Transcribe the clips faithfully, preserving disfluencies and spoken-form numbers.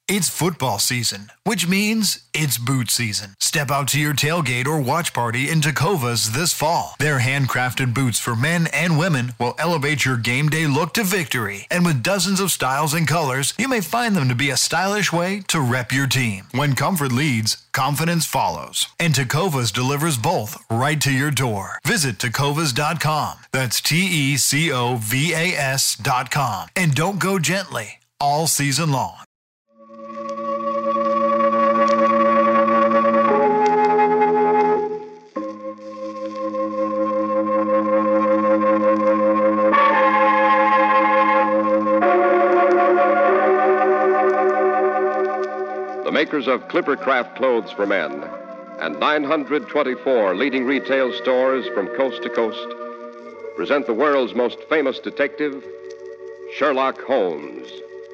It's football season, which means it's boot season. Step out to your tailgate or watch party in Tecovas this fall. Their handcrafted boots for men and women will elevate your game day look to victory. And with dozens of styles and colors, you may find them to be a stylish way to rep your team. When comfort leads, confidence follows. And Tecovas delivers both right to your door. Visit tecovas dot com. That's T E C O V A S dot com. And don't go gently all season long. The makers of Clippercraft Clothes for Men and nine hundred twenty-four leading retail stores from coast to coast present the world's most famous detective, Sherlock Holmes.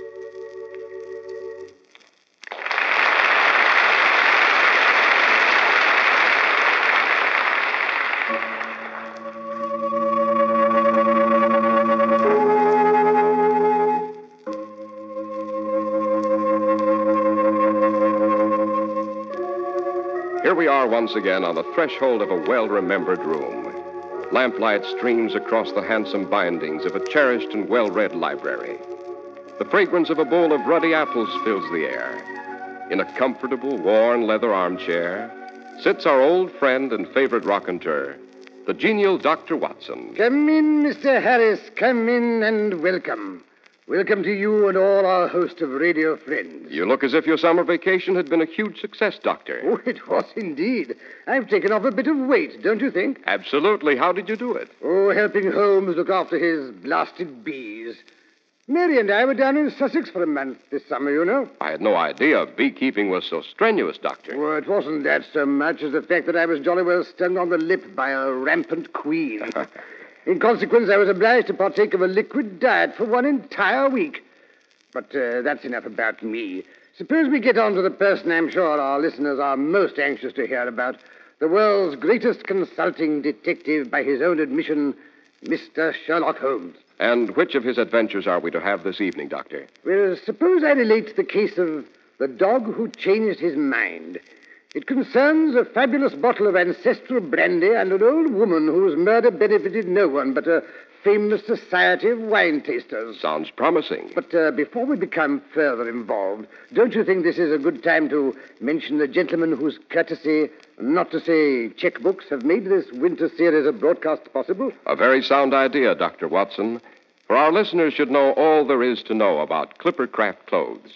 Here we are once again on the threshold of a well-remembered room. Lamplight streams across the handsome bindings of a cherished and well-read library. The fragrance of a bowl of ruddy apples fills the air. In a comfortable, worn leather armchair sits our old friend and favorite raconteur, the genial Doctor Watson. Come in, Mister Harris, come in and welcome. Welcome to you and all our host of radio friends. You look as if your summer vacation had been a huge success, Doctor. Oh, it was indeed. I've taken off a bit of weight, don't you think? Absolutely. How did you do it? Oh, helping Holmes look after his blasted bees. Mary and I were down in Sussex for a month this summer, you know. I had no idea beekeeping was so strenuous, Doctor. Oh, it wasn't that so much as the fact that I was jolly well stung on the lip by a rampant queen. In consequence, I was obliged to partake of a liquid diet for one entire week. But uh, that's enough about me. Suppose we get on to the person I'm sure our listeners are most anxious to hear about. The world's greatest consulting detective by his own admission, Mister Sherlock Holmes. And which of his adventures are we to have this evening, Doctor? Well, suppose I relate the case of the dog who changed his mind. It concerns a fabulous bottle of ancestral brandy and an old woman whose murder benefited no one but a famous society of wine tasters. Sounds promising. But uh, before we become further involved, don't you think this is a good time to mention the gentleman whose courtesy, not to say checkbooks, have made this winter series of broadcasts possible? A very sound idea, Doctor Watson. For our listeners should know all there is to know about Clippercraft clothes.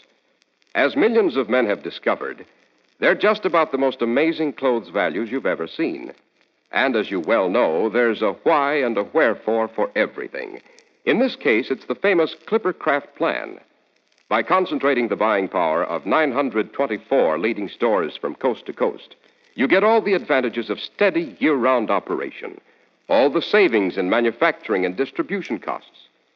As millions of men have discovered, they're just about the most amazing clothes values you've ever seen. And as you well know, there's a why and a wherefore for everything. In this case, it's the famous Clippercraft plan. By concentrating the buying power of nine hundred twenty-four leading stores from coast to coast, you get all the advantages of steady year-round operation, all the savings in manufacturing and distribution costs.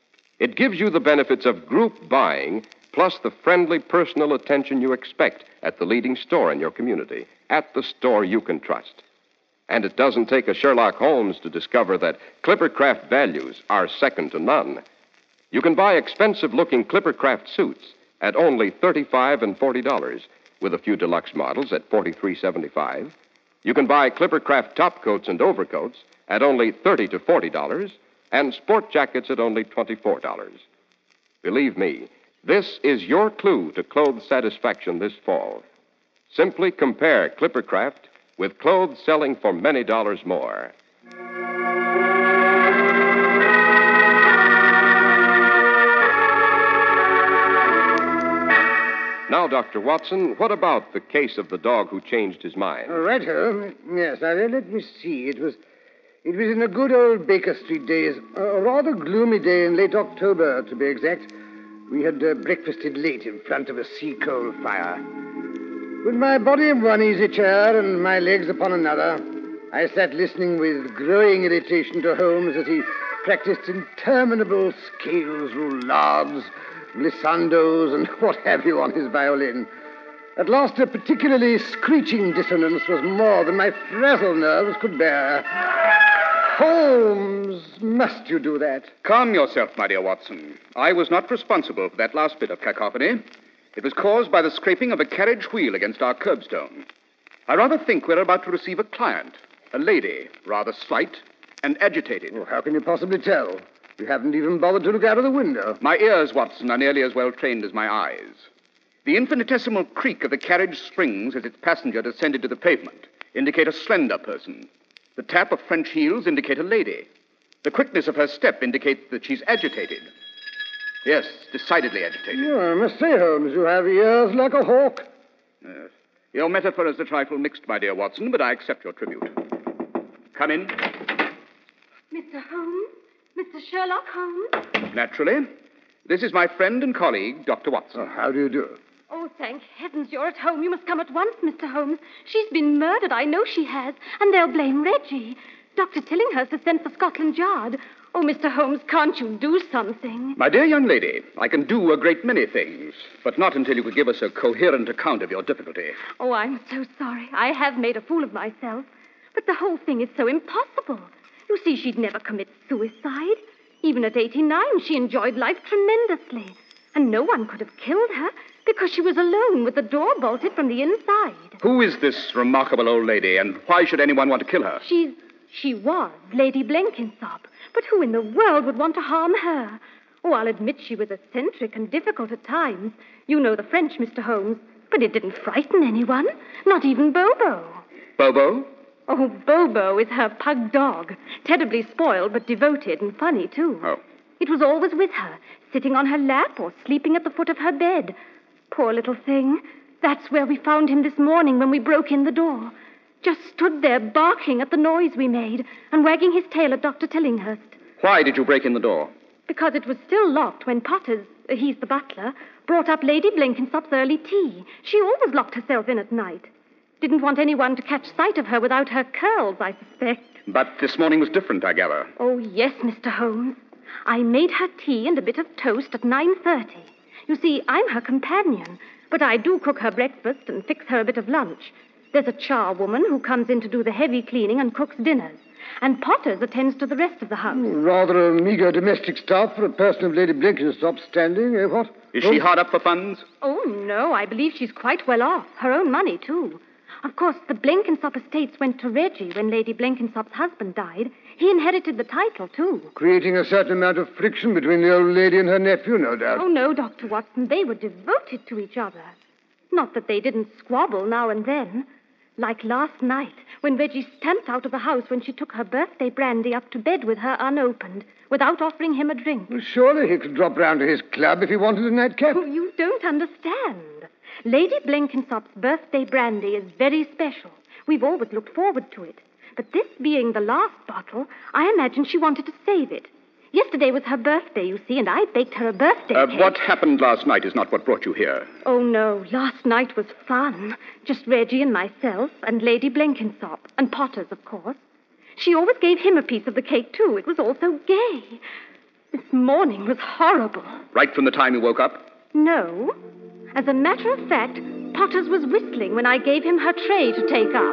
It gives you the benefits of group buying, plus the friendly personal attention you expect at the leading store in your community, at the store you can trust. And it doesn't take a Sherlock Holmes to discover that Clippercraft values are second to none. You can buy expensive-looking Clippercraft suits at only thirty-five dollars and forty dollars, with a few deluxe models at forty-three dollars and seventy-five cents. You can buy Clippercraft topcoats and overcoats at only thirty dollars to forty dollars, and sport jackets at only twenty-four dollars. Believe me, this is your clue to clothes satisfaction this fall. Simply compare Clippercraft with clothes selling for many dollars more. Now, Doctor Watson, what about the case of the dog who changed his mind? Right, Holmes. Yes, now let me see. It was it was in the good old Baker Street days. A rather gloomy day in late October, to be exact. We had uh, breakfasted late in front of a sea-coal fire. With my body in one easy chair and my legs upon another, I sat listening with growing irritation to Holmes as he practiced interminable scales, roulades, glissandos, and what have you on his violin. At last, a particularly screeching dissonance was more than my frazzled nerves could bear. Holmes, must you do that? Calm yourself, my dear Watson. I was not responsible for that last bit of cacophony. It was caused by the scraping of a carriage wheel against our curbstone. I rather think we're about to receive a client, a lady, rather slight and agitated. Well, how can you possibly tell? You haven't even bothered to look out of the window. My ears, Watson, are nearly as well trained as my eyes. The infinitesimal creak of the carriage springs as its passenger descended to the pavement indicate a slender person. The tap of French heels indicate a lady. The quickness of her step indicates that she's agitated. Yes, decidedly agitated. Oh, I must say, Holmes, you have ears like a hawk. Yes. Your metaphor is a trifle mixed, my dear Watson, but I accept your tribute. Come in. Mister Holmes? Mister Sherlock Holmes? Naturally. This is my friend and colleague, Doctor Watson. Oh, how do you do? Oh, thank heavens you're at home. You must come at once, Mister Holmes. She's been murdered, I know she has, and they'll blame Reggie. Doctor Tillinghurst has sent for Scotland Yard. Oh, Mister Holmes, can't you do something? My dear young lady, I can do a great many things, but not until you could give us a coherent account of your difficulty. Oh, I'm so sorry. I have made a fool of myself. But the whole thing is so impossible. You see, she'd never commit suicide. Even at eighty-nine, she enjoyed life tremendously. And no one could have killed her because she was alone with the door bolted from the inside. Who is this remarkable old lady, and why should anyone want to kill her? She's... She was Lady Blenkinsop. But who in the world would want to harm her? Oh, I'll admit she was eccentric and difficult at times. You know the French, Mister Holmes. But it didn't frighten anyone. Not even Bobo. Bobo? Oh, Bobo is her pug dog. Terribly spoiled, but devoted and funny, too. Oh. It was always with her, sitting on her lap or sleeping at the foot of her bed. Poor little thing. That's where we found him this morning when we broke in the door. Just stood there barking at the noise we made and wagging his tail at Doctor Tillinghurst. Why did you break in the door? Because it was still locked when Potters, uh, he's the butler, brought up Lady Blenkinsop's early tea. She always locked herself in at night. Didn't want anyone to catch sight of her without her curls, I suspect. But this morning was different, I gather. Oh, yes, Mister Holmes. I made her tea and a bit of toast at nine thirty. You see, I'm her companion, but I do cook her breakfast and fix her a bit of lunch. There's a charwoman who comes in to do the heavy cleaning and cooks dinners. And Potters attends to the rest of the house. Rather a meager domestic staff for a person of Lady Blenkinsop's standing, eh, what? Is she hard up for funds? Oh, no, I believe she's quite well off. Her own money, too. Of course, the Blenkinsop estates went to Reggie when Lady Blenkinsop's husband died. He inherited the title, too. Creating a certain amount of friction between the old lady and her nephew, no doubt. Oh, no, Doctor Watson. They were devoted to each other. Not that they didn't squabble now and then. Like last night, when Reggie stamped out of the house when she took her birthday brandy up to bed with her unopened, without offering him a drink. Well, surely he could drop round to his club if he wanted a nightcap. Oh, you don't understand. Lady Blenkinsop's birthday brandy is very special. We've always looked forward to it. But this being the last bottle, I imagine she wanted to save it. Yesterday was her birthday, you see, and I baked her a birthday Uh, cake. what happened last night is not what brought you here. Oh, no. Last night was fun. Just Reggie and myself and Lady Blenkinsop. And Potters, of course. She always gave him a piece of the cake, too. It was all so gay. This morning was horrible. Right from the time you woke up? No. As a matter of fact, Potters was whistling when I gave him her tray to take up.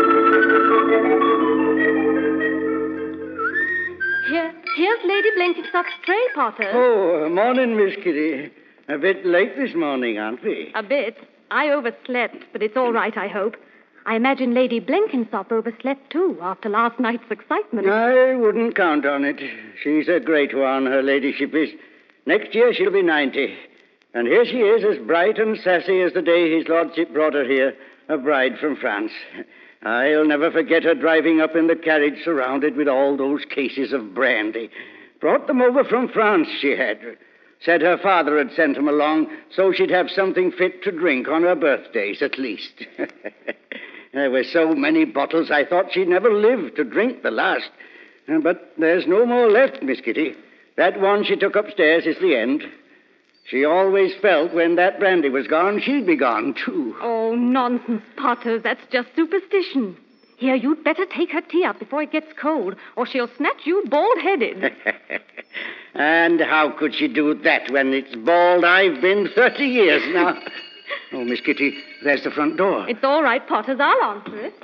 Here, here's Lady Blenkinsop's tray, Potters. Oh, morning, Miss Kitty. A bit late this morning, aren't we? A bit. I overslept, but it's all right, I hope. I imagine Lady Blenkinsop overslept, too, after last night's excitement. I wouldn't count on it. She's a great one, her ladyship is. Next year she'll be ninety. And here she is, as bright and sassy as the day his lordship brought her here, a bride from France. I'll never forget her driving up in the carriage surrounded with all those cases of brandy. Brought them over from France, she had. Said her father had sent them along so she'd have something fit to drink on her birthdays, at least. There were so many bottles I thought she'd never live to drink the last. But there's no more left, Miss Kitty. That one she took upstairs is the end. She always felt when that brandy was gone, she'd be gone, too. Oh, nonsense, Potters. That's just superstition. Here, you'd better take her tea up before it gets cold, or she'll snatch you bald-headed. And how could she do that when it's bald I've been thirty years now? Oh, Miss Kitty, there's the front door. It's all right, Potters. I'll answer it.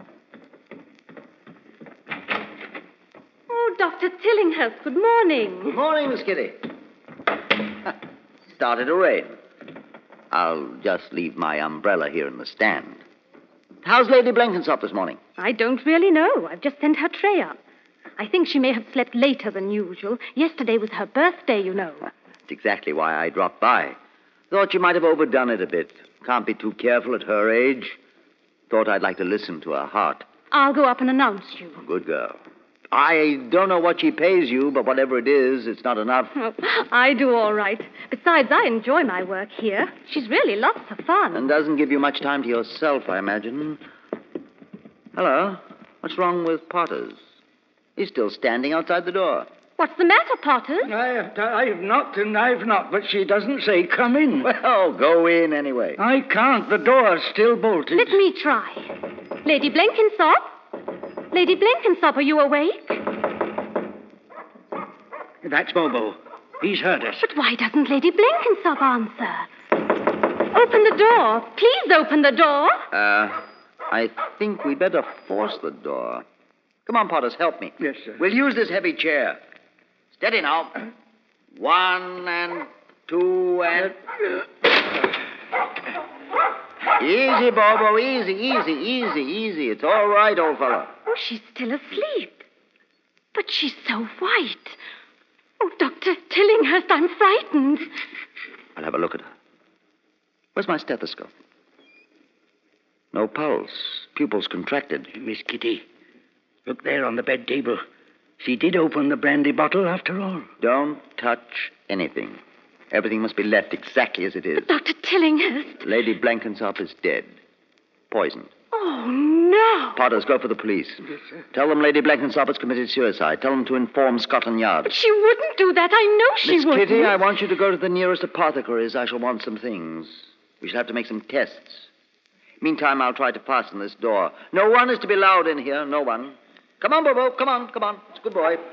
Oh, Doctor Tillinghurst, good morning. Good morning, Miss Kitty. Started to rain. I'll just leave my umbrella here in the stand. How's Lady Blenkinsop this morning? I don't really know. I've just sent her tray up. I think she may have slept later than usual. Yesterday was her birthday, you know. That's exactly why I dropped by. Thought you might have overdone it a bit. Can't be too careful at her age. Thought I'd like to listen to her heart. I'll go up and announce you. Good girl. I don't know what she pays you, but whatever it is, it's not enough. Oh, I do all right. Besides, I enjoy my work here. She's really lots of fun. And doesn't give you much time to yourself, I imagine. Hello. What's wrong with Potters? He's still standing outside the door. What's the matter, Potters? I, I've knocked and I've knocked, but she doesn't say come in. Well, go in anyway. I can't. The door's still bolted. Let me try. Lady Blenkinsop? Lady Blenkinsop, are you awake? That's Bobo. He's heard us. But why doesn't Lady Blenkinsop answer? Open the door. Please open the door. Uh, I think we better force the door. Come on, Potters, help me. Yes, sir. We'll use this heavy chair. Steady now. One and two and... Easy, Bobo, easy, easy, easy, easy. It's all right, old fellow. Oh, she's still asleep. But she's so white. Oh, Doctor Tillinghurst, I'm frightened. I'll have a look at her. Where's my stethoscope? No pulse. Pupils contracted. Miss Kitty, look there on the bed table. She did open the brandy bottle after all. Don't touch anything. Everything must be left exactly as it is. But Doctor Tillinghurst... Lady Blenkinsop is dead. Poisoned. Oh, no. Potters, go for the police. Yes, sir. Tell them Lady Blenkinsop has committed suicide. Tell them to inform Scotland Yard. But she wouldn't do that. I know she Miss wouldn't. Kitty, I want you to go to the nearest apothecary's. I shall want some things. We shall have to make some tests. Meantime, I'll try to fasten this door. No one is to be allowed in here. No one. Come on, Bobo. Come on, come on. It's a good boy.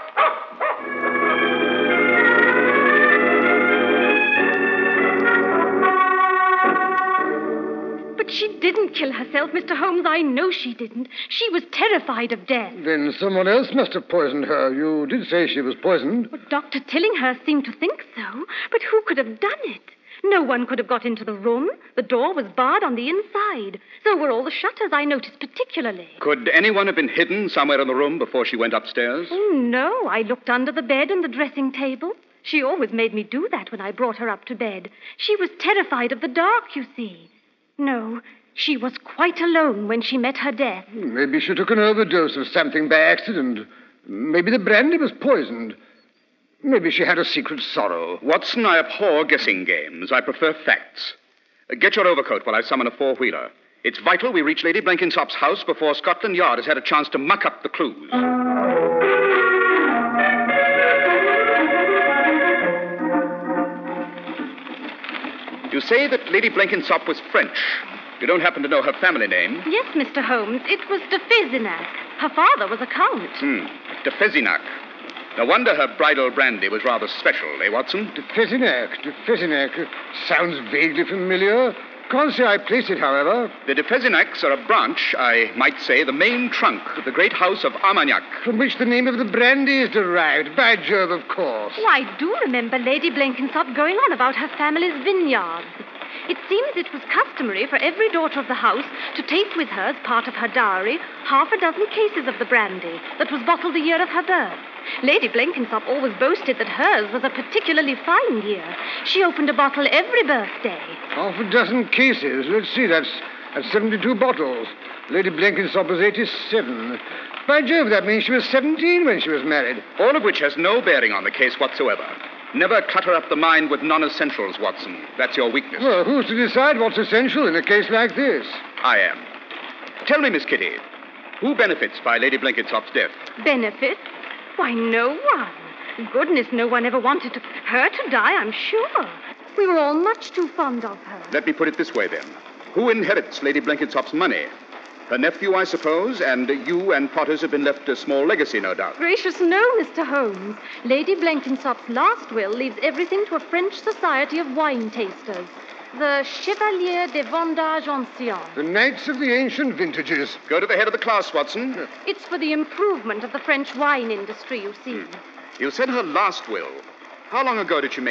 But she didn't kill herself, Mister Holmes. I know she didn't. She was terrified of death. Then someone else must have poisoned her. You did say she was poisoned. Well, Doctor Tillinghurst seemed to think so. But who could have done it? No one could have got into the room. The door was barred on the inside. So were all the shutters, I noticed particularly. Could anyone have been hidden somewhere in the room before she went upstairs? Oh, no. I looked under the bed and the dressing table. She always made me do that when I brought her up to bed. She was terrified of the dark, you see. No, she was quite alone when she met her death. Maybe she took an overdose of something by accident. Maybe the brandy was poisoned. Maybe she had a secret sorrow. Watson, I abhor guessing games. I prefer facts. Uh, Get your overcoat while I summon a four-wheeler. It's vital we reach Lady Blenkinsop's house before Scotland Yard has had a chance to muck up the clues. You say that Lady Blenkinsop was French. You don't happen to know her family name? Yes, Mister Holmes, it was de Fezinac. Her father was a count. Hmm, de Fezinac. No wonder her bridal brandy was rather special, eh, Watson? De Fezinac, de Fezinac. Sounds vaguely familiar. Can't say I place it, however. The de Fezinacs are a branch, I might say, the main trunk of the great house of Armagnac. From which the name of the brandy is derived. By Jove, of course. Oh, I do remember Lady Blenkinsop going on about her family's vineyards. It seems it was customary for every daughter of the house to take with her, as part of her dowry, half a dozen cases of the brandy that was bottled the year of her birth. Lady Blenkinsop always boasted that hers was a particularly fine year. She opened a bottle every birthday. Half a dozen cases. Let's see, that's, that's seventy-two bottles. Lady Blenkinsop was eighty-seven. By Jove, that means she was seventeen when she was married. All of which has no bearing on the case whatsoever. Never clutter up the mind with non-essentials, Watson. That's your weakness. Well, who's to decide what's essential in a case like this? I am. Tell me, Miss Kitty, who benefits by Lady Blenkinsop's death? Benefits? Why, no one. Goodness, no one ever wanted to, her to die, I'm sure. We were all much too fond of her. Let me put it this way, then. Who inherits Lady Blenkinsop's money? Her nephew, I suppose, and you and Potters have been left a small legacy, no doubt. Gracious, no, Mister Holmes. Lady Blenkinsop's last will leaves everything to a French society of wine tasters. The Chevalier des Vendages Anciens. The Knights of the Ancient Vintages. Go to the head of the class, Watson. It's for the improvement of the French wine industry, you see. You said her last will. How long ago did she make it?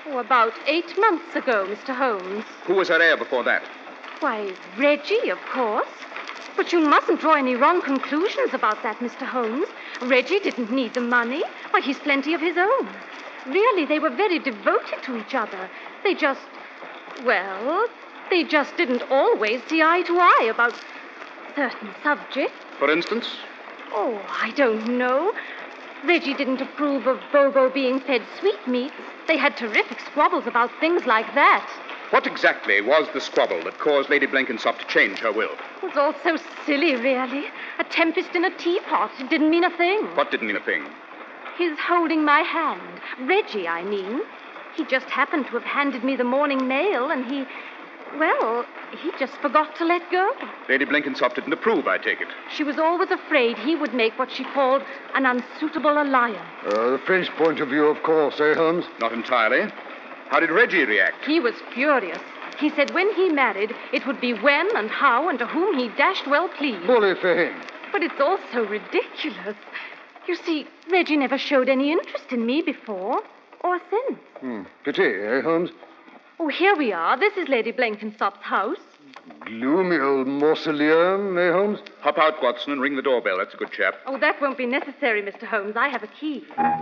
Oh, about eight months ago, Mister Holmes. Who was her heir before that? Why, Reggie, of course. But you mustn't draw any wrong conclusions about that, Mister Holmes. Reggie didn't need the money. Why, he's plenty of his own. Really, they were very devoted to each other. They just, well, they just didn't always see eye to eye about certain subjects. For instance? Oh, I don't know. Reggie didn't approve of Bobo being fed sweetmeats. They had terrific squabbles about things like that. What exactly was the squabble that caused Lady Blenkinsop to change her will? It was all so silly, really. A tempest in a teapot. It didn't mean a thing. What didn't mean a thing? His holding my hand. Reggie, I mean. He just happened to have handed me the morning mail, and he... Well, he just forgot to let go. Lady Blenkinsop didn't approve, I take it. She was always afraid he would make what she called an unsuitable alliance. Uh, the French point of view, of course, eh, Holmes? Not entirely. How did Reggie react? He was furious. He said when he married, it would be when and how and to whom he dashed well pleased. Bully for him. But it's all so ridiculous. You see, Reggie never showed any interest in me before or since. Hmm. Pity, eh, Holmes? Oh, here we are. This is Lady Blenkinsop's house. Gloomy old mausoleum, eh, Holmes? Hop out, Watson, and ring the doorbell. That's a good chap. Oh, that won't be necessary, Mister Holmes. I have a key.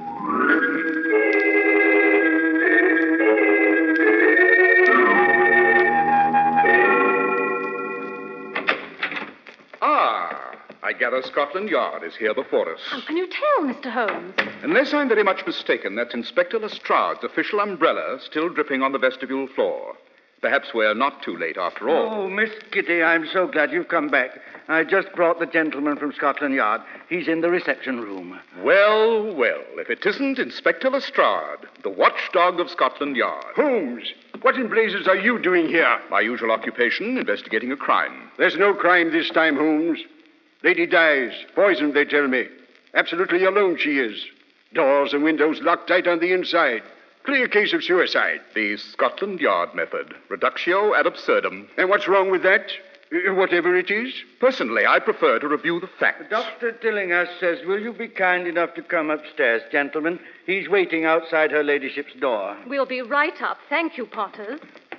Ah, I gather Scotland Yard is here before us. How can you tell, Mister Holmes? Unless I'm very much mistaken, that's Inspector Lestrade's official umbrella still dripping on the vestibule floor. Perhaps we're not too late after all. Oh, Miss Kitty, I'm so glad you've come back. I just brought the gentleman from Scotland Yard. He's in the reception room. Well, well, if it isn't Inspector Lestrade, the watchdog of Scotland Yard. Holmes, what in blazes are you doing here? My usual occupation, investigating a crime. There's no crime this time, Holmes. Lady dies. Poisoned, they tell me. Absolutely alone she is. Doors and windows locked tight on the inside. Clear case of suicide. The Scotland Yard method. Reductio ad absurdum. And what's wrong with that? Uh, whatever it is? Personally, I prefer to review the facts. Doctor Tillinghast says, will you be kind enough to come upstairs, gentlemen? He's waiting outside her ladyship's door. We'll be right up. Thank you, Potters.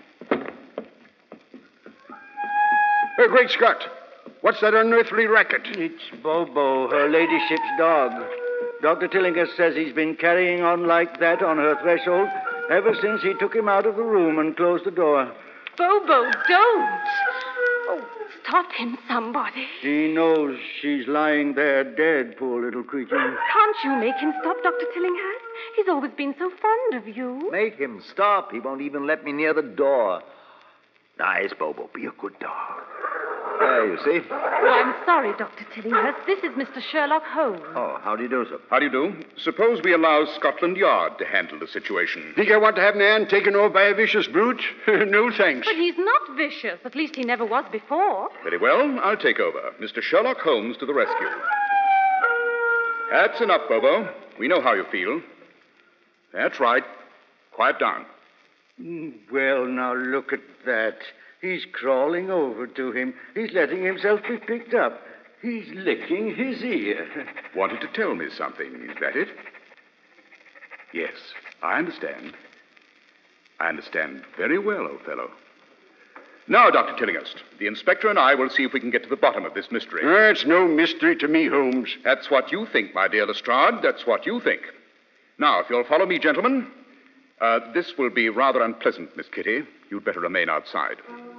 Oh, great Scott. What's that unearthly racket? It's Bobo, her ladyship's dog. Doctor Tillinghast says he's been carrying on like that on her threshold ever since he took him out of the room and closed the door. Bobo, don't! Oh, stop him, somebody. He knows she's lying there dead, poor little creature. Can't you make him stop, Doctor Tillinghast? He's always been so fond of you. Make him stop. He won't even let me near the door. Nice, Bobo. Be a good dog. There, you see. Oh, I'm sorry, Doctor Tillinghast. This is Mister Sherlock Holmes. Oh, how do you do, sir? How do you do? Suppose we allow Scotland Yard to handle the situation. Think I want to have man taken over by a vicious brute? No, thanks. But he's not vicious. At least he never was before. Very well, I'll take over. Mister Sherlock Holmes to the rescue. That's enough, Bobo. We know how you feel. That's right. Quiet down. Well, now look at that. He's crawling over to him. He's letting himself be picked up. He's licking his ear. Wanted to tell me something, is that it? Yes, I understand. I understand very well, old fellow. Now, Doctor Tillinghast, the inspector and I will see if we can get to the bottom of this mystery. Uh, it's no mystery to me, Holmes. That's what you think, my dear Lestrade. That's what you think. Now, if you'll follow me, gentlemen. Uh, this will be rather unpleasant, Miss Kitty. You'd better remain outside.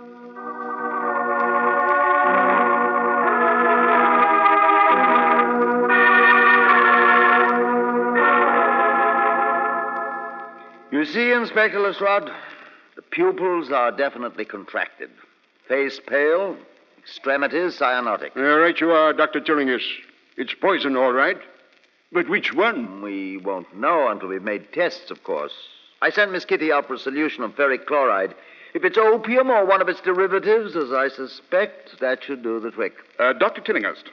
You see, Inspector Lestrade, the pupils are definitely contracted. Face pale, extremities cyanotic. Uh, right you are, Doctor Tillinghast. It's poison, all right. But which one? We won't know until we've made tests, of course. I sent Miss Kitty out for a solution of ferric chloride. If it's opium or one of its derivatives, as I suspect, that should do the trick. Uh, Doctor Tillinghast,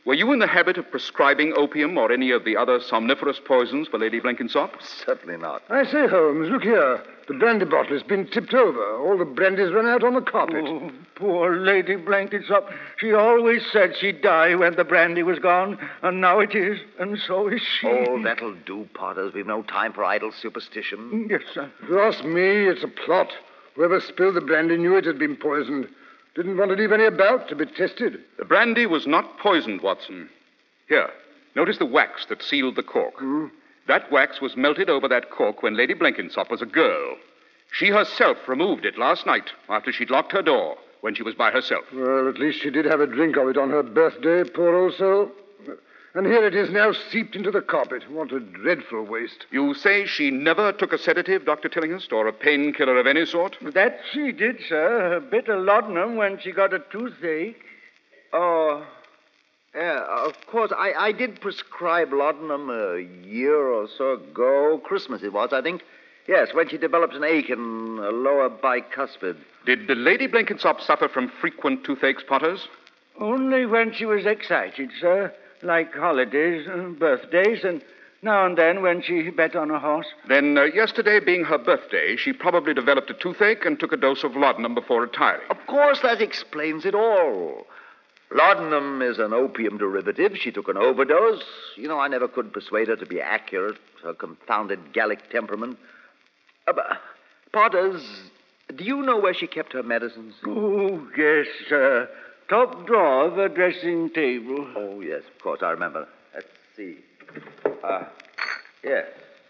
Were you in the habit of prescribing opium or any of the other somniferous poisons for Lady Blenkinsop? Certainly not. I say, Holmes, look here. The brandy bottle has been tipped over. All the brandy's run out on the carpet. Oh, poor Lady Blenkinsop. She always said she'd die when the brandy was gone, and now it is, and so is she. Oh, that'll do, Potters. We've no time for idle superstition. Yes, sir. If you ask me, it's a plot. Whoever spilled the brandy knew it had been poisoned. Didn't want to leave any about to be tested. The brandy was not poisoned, Watson. Here, notice the wax that sealed the cork. Hmm? That wax was melted over that cork when Lady Blenkinsop was a girl. She herself removed it last night after she'd locked her door when she was by herself. Well, at least she did have a drink of it on her birthday, poor old soul. And here it is now seeped into the carpet. What a dreadful waste. You say she never took a sedative, Doctor Tillinghast, or a painkiller of any sort? That she did, sir. A bit of laudanum when she got a toothache. Oh, yeah, of course. I, I did prescribe laudanum a year or so ago. Christmas it was, I think. Yes, when she developed an ache in a lower bicuspid. Did Lady Blenkinsop suffer from frequent toothaches, Potters? Only when she was excited, sir. Like holidays, uh, birthdays, and now and then when she bet on a horse. Then, uh, yesterday being her birthday, she probably developed a toothache and took a dose of laudanum before retiring. Of course, that explains it all. Laudanum is an opium derivative. She took an overdose. You know, I never could persuade her to be accurate. Her confounded Gallic temperament. Uh, but, Potters, do you know where she kept her medicines? Oh, yes, sir. Top drawer of a dressing table. Oh, yes, of course, I remember. Let's see. Uh, yes.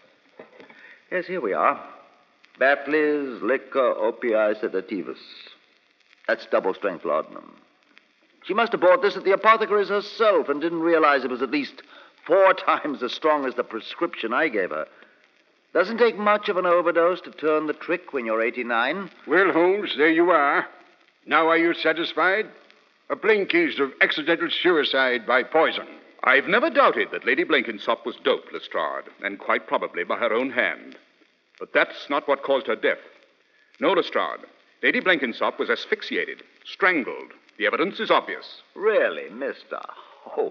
Yes, here we are. Batley's Liquor Opii Sedativus. That's double-strength laudanum. She must have bought this at the apothecary's herself and didn't realize it was at least four times as strong as the prescription I gave her. Doesn't take much of an overdose to turn the trick when you're eighty-nine. Well, Holmes, there you are. Now are you satisfied? A plain case of accidental suicide by poison. I've never doubted that Lady Blenkinsop was doped, Lestrade, and quite probably by her own hand. But that's not what caused her death. No, Lestrade. Lady Blenkinsop was asphyxiated, strangled. The evidence is obvious. Really, Mister Holmes?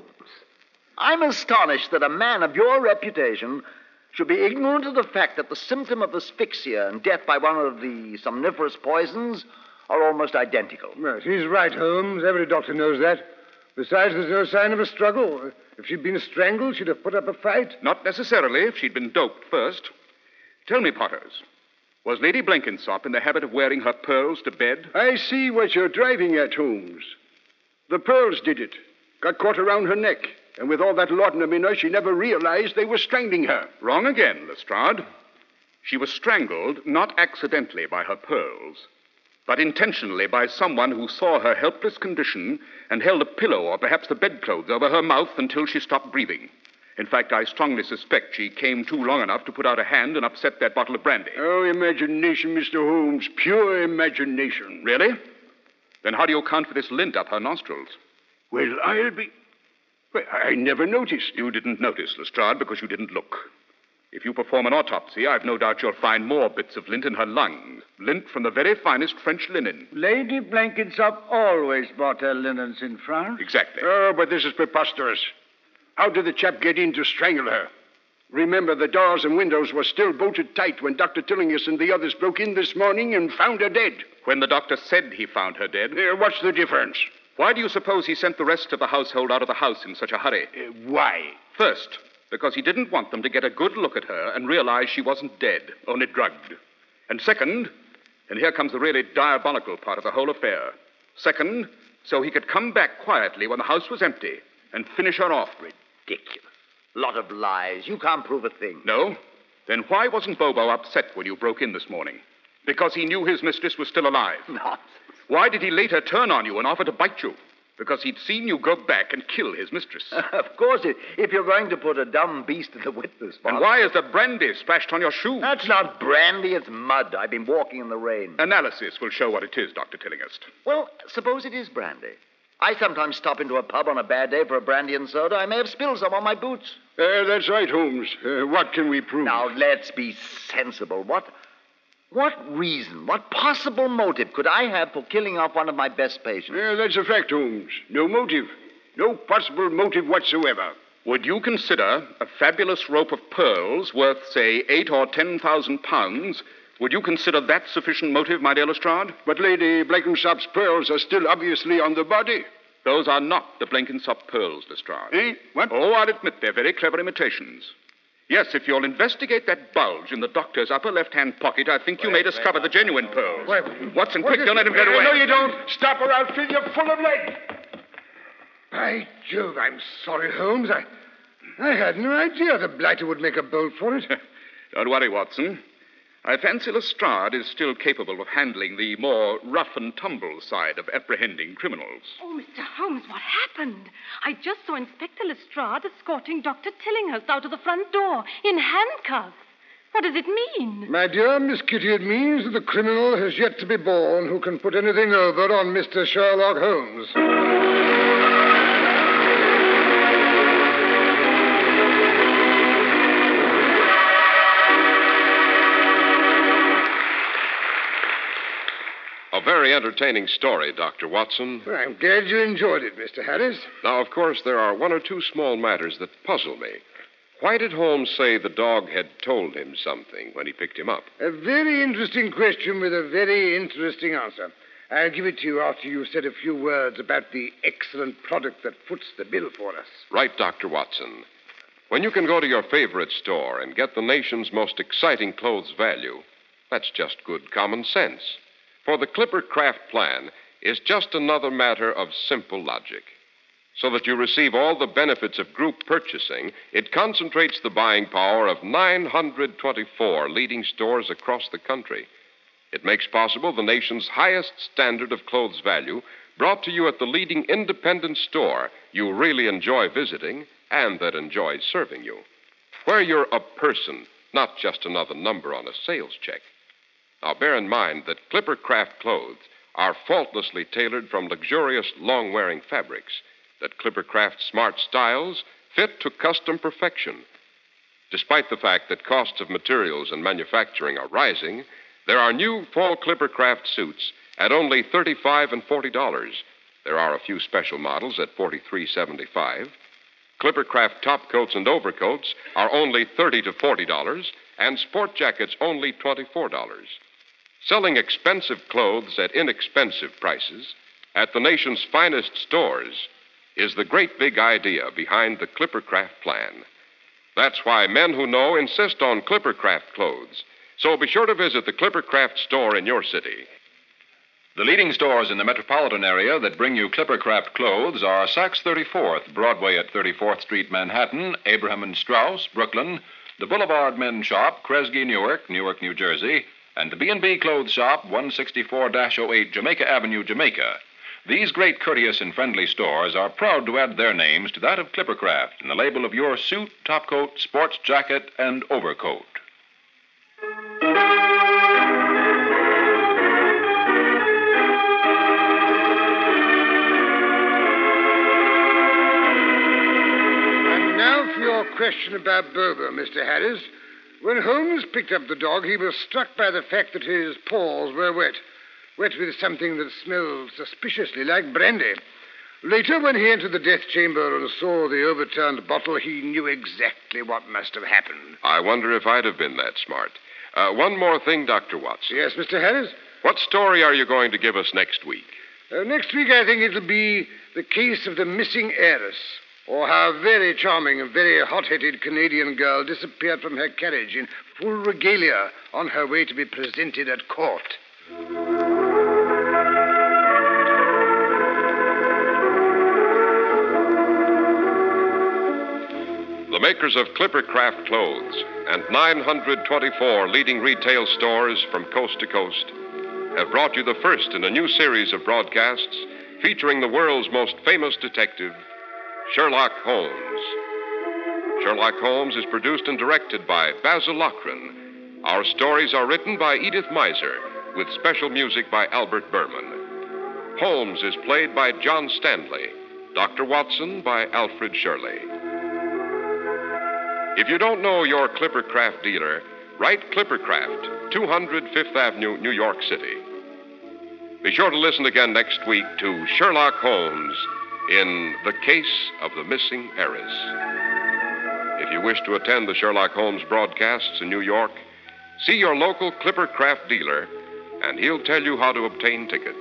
I'm astonished that a man of your reputation should be ignorant of the fact that the symptom of asphyxia and death by one of the somniferous poisons are almost identical. Yes, he's right, Holmes. Every doctor knows that. Besides, there's no sign of a struggle. If she'd been strangled, she'd have put up a fight. Not necessarily if she'd been doped first. Tell me, Potters, was Lady Blenkinsop in the habit of wearing her pearls to bed? I see what you're driving at, Holmes. The pearls did it. Got caught around her neck. And with all that laudanum in her, she never realized they were strangling her. Wrong again, Lestrade. She was strangled not accidentally by her pearls, but intentionally by someone who saw her helpless condition and held a pillow or perhaps the bedclothes over her mouth until she stopped breathing. In fact, I strongly suspect she came too long enough to put out a hand and upset that bottle of brandy. Oh, imagination, Mister Holmes. Pure imagination. Really? Then how do you account for this lint up her nostrils? Well, I'll be... Well, I never noticed. You didn't notice, Lestrade, because you didn't look. If you perform an autopsy, I've no doubt you'll find more bits of lint in her lungs. Lint from the very finest French linen. Lady Blenkinsop always bought her linens in France. Exactly. Oh, but this is preposterous. How did the chap get in to strangle her? Remember, the doors and windows were still bolted tight when Doctor Tillinghast and the others broke in this morning and found her dead. When the doctor said he found her dead. Uh, what's the difference? Why do you suppose he sent the rest of the household out of the house in such a hurry? Uh, why? First, because he didn't want them to get a good look at her and realize she wasn't dead, only drugged. And second, and here comes the really diabolical part of the whole affair. Second, so he could come back quietly when the house was empty and finish her off. Ridiculous. Lot of lies. You can't prove a thing. No? Then why wasn't Bobo upset when you broke in this morning? Because he knew his mistress was still alive. Nonsense. Why did he later turn on you and offer to bite you? Because he'd seen you go back and kill his mistress. Of course, if, if you're going to put a dumb beast in the witness box. And why is the brandy splashed on your shoe? That's not brandy, it's mud. I've been walking in the rain. Analysis will show what it is, Doctor Tillinghast. Well, suppose it is brandy. I sometimes stop into a pub on a bad day for a brandy and soda. I may have spilled some on my boots. Uh, that's right, Holmes. Uh, what can we prove? Now, let's be sensible. What... What reason, what possible motive could I have for killing off one of my best patients? Yeah, that's a fact, Holmes. No motive. No possible motive whatsoever. Would you consider a fabulous rope of pearls worth, say, eight or ten thousand pounds? Would you consider that sufficient motive, my dear Lestrade? But Lady Blenkinsop's pearls are still obviously on the body. Those are not the Blenkinsop pearls, Lestrade. Eh? What? Oh, I'll admit they're very clever imitations. Yes, if you'll investigate that bulge in the doctor's upper left-hand pocket, I think you may discover the genuine pearls. Wait, Watson, what quick, is- don't let him get Eh, away. No, you don't. Stop or I'll fill you full of lead. By Jove, I'm sorry, Holmes. I, I had no idea the blighter would make a bolt for it. Don't worry, Watson. I fancy Lestrade is still capable of handling the more rough and tumble side of apprehending criminals. Oh, Mister Holmes, what happened? I just saw Inspector Lestrade escorting Doctor Tillinghurst out of the front door in handcuffs. What does it mean? My dear Miss Kitty, it means that the criminal has yet to be born who can put anything over on Mister Sherlock Holmes. A very entertaining story, Doctor Watson. Well, I'm glad you enjoyed it, Mister Harris. Now, of course, there are one or two small matters that puzzle me. Why did Holmes say the dog had told him something when he picked him up? A very interesting question with a very interesting answer. I'll give it to you after you've said a few words about the excellent product that foots the bill for us. Right, Doctor Watson. When you can go to your favorite store and get the nation's most exciting clothes value, that's just good common sense. For the Clipper Craft plan is just another matter of simple logic. So that you receive all the benefits of group purchasing, it concentrates the buying power of nine hundred twenty-four leading stores across the country. It makes possible the nation's highest standard of clothes value, brought to you at the leading independent store you really enjoy visiting and that enjoys serving you. Where you're a person, not just another number on a sales check. Now, bear in mind that Clipper Craft clothes are faultlessly tailored from luxurious, long-wearing fabrics, that Clipper Craft smart styles fit to custom perfection. Despite the fact that costs of materials and manufacturing are rising, there are new fall Clipper Craft suits at only thirty-five dollars and forty dollars. There are a few special models at forty-three dollars and seventy-five cents. Clipper Craft top coats and overcoats are only thirty dollars to forty dollars, and sport jackets only twenty-four dollars. Selling expensive clothes at inexpensive prices at the nation's finest stores is the great big idea behind the Clipper Craft plan. That's why men who know insist on Clipper Craft clothes. So be sure to visit the Clipper Craft store in your city. The leading stores in the metropolitan area that bring you Clipper Craft clothes are Saks thirty-fourth, Broadway at thirty-fourth Street, Manhattan, Abraham and Straus, Brooklyn, the Boulevard Men's Shop, Kresge, Newark, Newark, New Jersey, and the B and B Clothes Shop, one sixty-four dash oh eight Jamaica Avenue, Jamaica. These great, courteous, and friendly stores are proud to add their names to that of Clipper Craft in the label of your suit, topcoat, sports jacket, and overcoat. And now for your question about Bobo, Mister Harris. When Holmes picked up the dog, he was struck by the fact that his paws were wet. Wet with something that smelled suspiciously like brandy. Later, when he entered the death chamber and saw the overturned bottle, he knew exactly what must have happened. I wonder if I'd have been that smart. Uh, one more thing, Doctor Watson. Yes, Mister Harris? What story are you going to give us next week? Uh, next week, I think it'll be the case of the missing heiress, or how a very charming and very hot-headed Canadian girl disappeared from her carriage in full regalia on her way to be presented at court. The makers of Clipper Craft clothes and nine hundred twenty-four leading retail stores from coast to coast have brought you the first in a new series of broadcasts featuring the world's most famous detective, Sherlock Holmes. Sherlock Holmes is produced and directed by Basil Lochran. Our stories are written by Edith Meiser, with special music by Albert Berman. Holmes is played by John Stanley, Doctor Watson by Alfred Shirley. If you don't know your Clipper Craft dealer, write Clipper Craft, two hundred Fifth Avenue, New York City. Be sure to listen again next week to Sherlock Holmes in The Case of the Missing Heiress. If you wish to attend the Sherlock Holmes broadcasts in New York, see your local Clipper Craft dealer, and he'll tell you how to obtain tickets.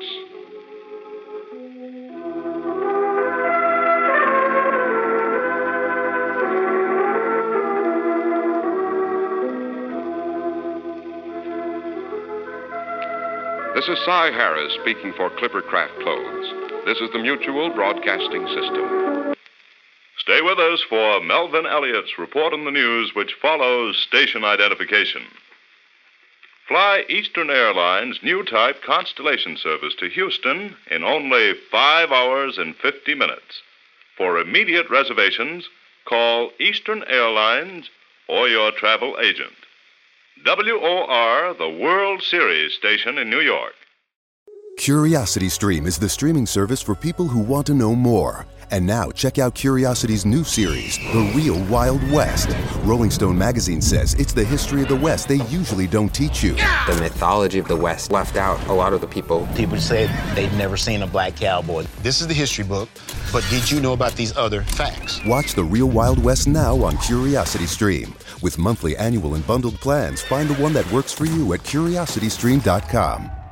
This is Cy Harris speaking for Clipper Craft Clothes. This is the Mutual Broadcasting System. Stay with us for Melvin Elliott's report on the news, which follows station identification. Fly Eastern Airlines' new type Constellation service to Houston in only five hours and fifty minutes. For immediate reservations, call Eastern Airlines or your travel agent. W O R, the World Series station in New York. CuriosityStream is the streaming service for people who want to know more. And now, check out Curiosity's new series, The Real Wild West. Rolling Stone magazine says it's the history of the West they usually don't teach you. The mythology of the West left out a lot of the people. People said they'd never seen a black cowboy. This is the history book, but did you know about these other facts? Watch The Real Wild West now on CuriosityStream. With monthly, annual, and bundled plans, find the one that works for you at Curiosity Stream dot com.